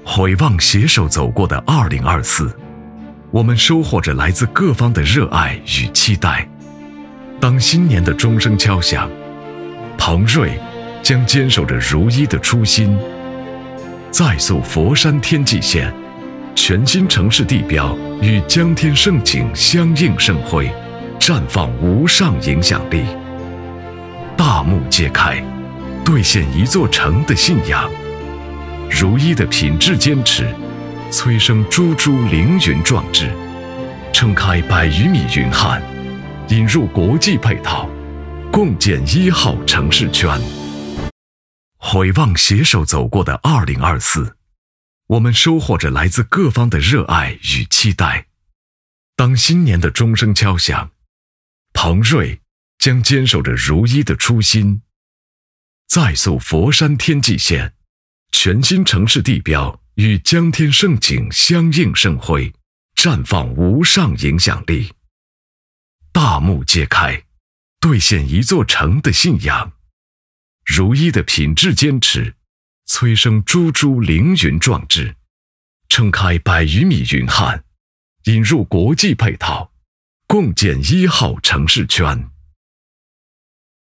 回望携手走过的2024，我们收获着来自各方的热爱与期待。当新年的钟声敲响，彭瑞将坚守着如一的初心，再塑佛山天际线，全新城市地标与江天盛景相映盛辉，绽放无上影响力。大幕揭开，兑现一座城的信仰。如一的品质坚持，催生株株凌云壮志，撑开100余米云汉，引入国际配套，共建1号城市圈。回望携手走过的2024，我们收获着来自各方的热爱与期待。当新年的钟声敲响，彭瑞将坚守着如一的初心，再塑佛山天际线，全新城市地标与江天盛景相映盛辉，绽放无上影响力。大幕揭开，兑现一座城的信仰。如一的品质坚持，催生株株凌云壮志，撑开100余米云汉，引入国际配套，共建1号城市圈。